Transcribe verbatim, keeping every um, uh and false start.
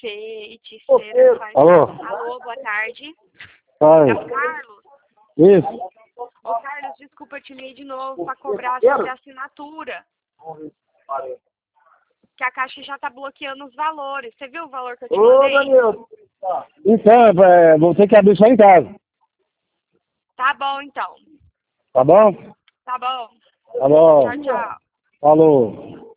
Feiticeira faz... Alô? Alô, boa tarde. Oi. É o Carlos? Isso. Ô, Carlos, desculpa, eu te liguei de novo para cobrar sobre a assinatura. Que a Caixa já tá bloqueando os valores. Você viu o valor que eu te mandei? Então, é, vou ter que abrir só em casa. Tá bom, então. Tá bom? Tá bom. Tá bom. Tchau, tchau. Falou.